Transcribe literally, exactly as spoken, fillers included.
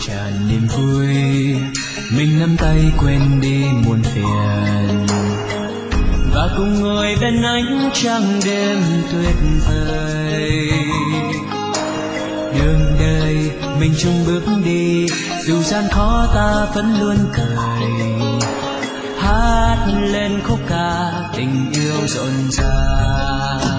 tràn niềm vui, mình nắm tay quên đi muôn phiền và cùng ngồi bên ánh trăng đêm tuyệt vời. Đường đời mình chung bước đi, dù gian khó ta vẫn luôn cười, hát lên khúc ca tình yêu rộn ràng.